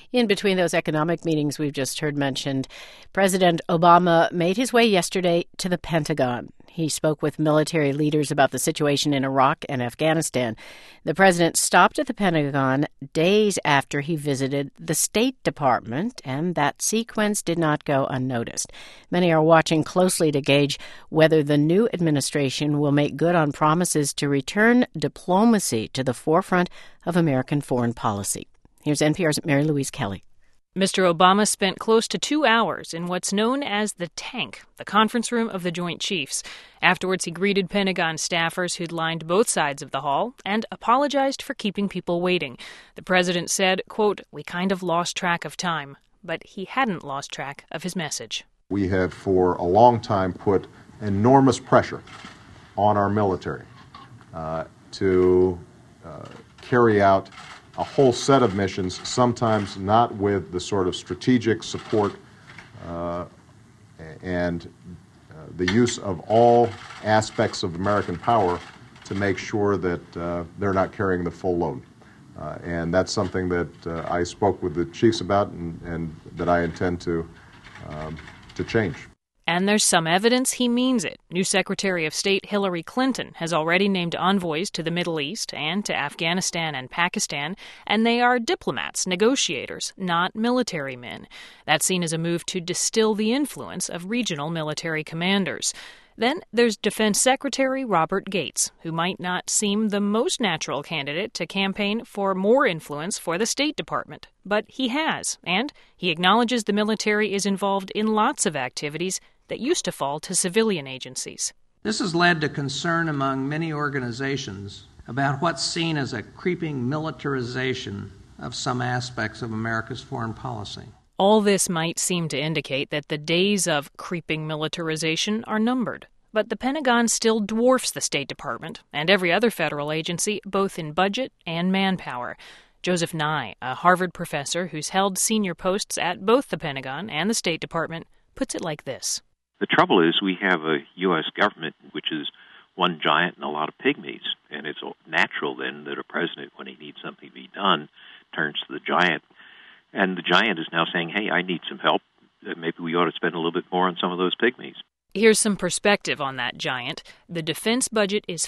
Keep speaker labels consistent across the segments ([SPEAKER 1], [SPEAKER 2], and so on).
[SPEAKER 1] In between those economic meetings we've just heard mentioned, President Obama made his way yesterday to the Pentagon. He spoke with military leaders about the situation in Iraq and Afghanistan. The president stopped at the Pentagon days after he visited the State Department, and that sequence did not go unnoticed. Many are watching closely to gauge whether the new administration will make good on promises to return diplomacy to the forefront of American foreign policy. Here's NPR's Mary Louise Kelly.
[SPEAKER 2] Mr. Obama spent close to 2 hours in what's known as the tank, the conference room of the Joint Chiefs. Afterwards, he greeted Pentagon staffers who'd lined both sides of the hall and apologized for keeping people waiting. The president said, quote, "We kind of lost track of time." But he hadn't lost track of his message.
[SPEAKER 3] We have for a long time put enormous pressure on our military to carry out a whole set of missions, sometimes not with the sort of strategic support and the use of all aspects of American power to make sure that they're not carrying the full load. And that's something that I spoke with the chiefs about and that I intend to change.
[SPEAKER 2] And there's some evidence he means it. New Secretary of State Hillary Clinton has already named envoys to the Middle East and to Afghanistan and Pakistan, and they are diplomats, negotiators, not military men. That's seen as a move to distill the influence of regional military commanders. Then there's Defense Secretary Robert Gates, who might not seem the most natural candidate to campaign for more influence for the State Department. But he has, and he acknowledges the military is involved in lots of activities that used to fall to civilian agencies.
[SPEAKER 4] This has led to concern among many organizations about what's seen as a creeping militarization of some aspects of America's foreign policy.
[SPEAKER 2] All this might seem to indicate that the days of creeping militarization are numbered. But the Pentagon still dwarfs the State Department and every other federal agency, both in budget and manpower. Joseph Nye, a Harvard professor who's held senior posts at both the Pentagon and the State Department, puts it like this.
[SPEAKER 5] The trouble is we have a U.S. government which is one giant and a lot of pygmies. And it's natural then that a president, when he needs something to be done, turns to the giant. And the giant is now saying, hey, I need some help. Maybe we ought to spend a little bit more on some of those pygmies.
[SPEAKER 2] Here's some perspective on that giant. The defense budget is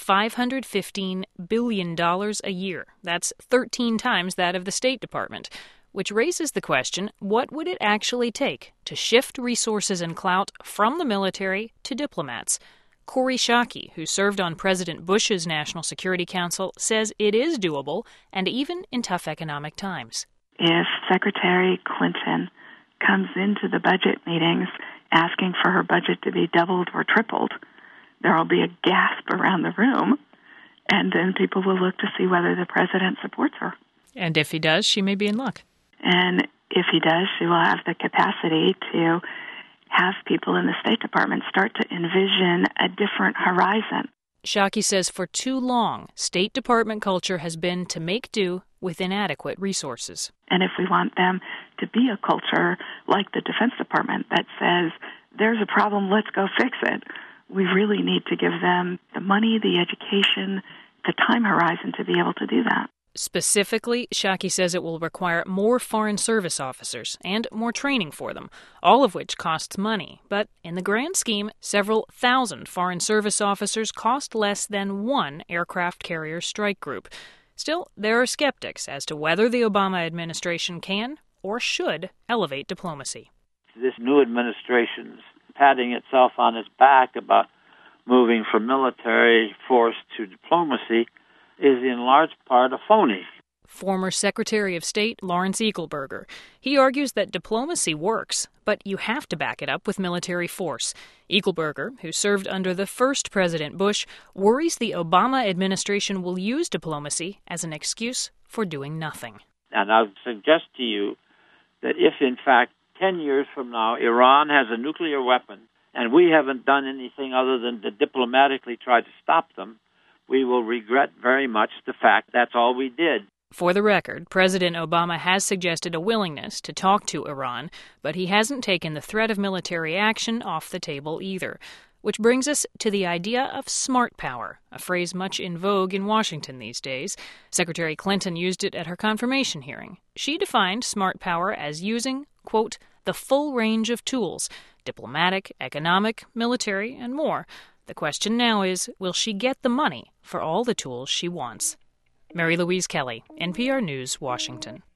[SPEAKER 2] $515 billion a year. That's 13 times that of the State Department, which raises the question, what would it actually take to shift resources and clout from the military to diplomats? Kori Schake, who served on President Bush's National Security Council, says it is doable, and even in tough economic times.
[SPEAKER 6] If Secretary Clinton comes into the budget meetings asking for her budget to be doubled or tripled, there will be a gasp around the room, and then people will look to see whether the president supports her.
[SPEAKER 2] And if he does, she may be in luck.
[SPEAKER 6] And if he does, she will have the capacity to have people in the State Department start to envision a different horizon.
[SPEAKER 2] Schake says for too long, State Department culture has been to make do with inadequate resources.
[SPEAKER 6] And if we want them to be a culture like the Defense Department that says, there's a problem, let's go fix it, we really need to give them the money, the education, the time horizon to be able to do that.
[SPEAKER 2] Specifically, Schake says it will require more Foreign Service officers and more training for them, all of which costs money. But in the grand scheme, several thousand Foreign Service officers cost less than one aircraft carrier strike group. Still, there are skeptics as to whether the Obama administration can or should elevate diplomacy.
[SPEAKER 7] This new administration's patting itself on its back about moving from military force to diplomacy is in large part a phony.
[SPEAKER 2] Former Secretary of State Lawrence Eagleburger. He argues that diplomacy works, but you have to back it up with military force. Eagleburger, who served under the first President Bush, worries the Obama administration will use diplomacy as an excuse for doing nothing.
[SPEAKER 7] And I would suggest to you that if, in fact, 10 years from now, Iran has a nuclear weapon and we haven't done anything other than to diplomatically try to stop them, we will regret very much the fact that's all we did.
[SPEAKER 2] For the record, President Obama has suggested a willingness to talk to Iran, but he hasn't taken the threat of military action off the table either. Which brings us to the idea of smart power, a phrase much in vogue in Washington these days. Secretary Clinton used it at her confirmation hearing. She defined smart power as using, quote, the full range of tools, diplomatic, economic, military, and more. The question now is, will she get the money for all the tools she wants? Mary Louise Kelly, NPR News, Washington.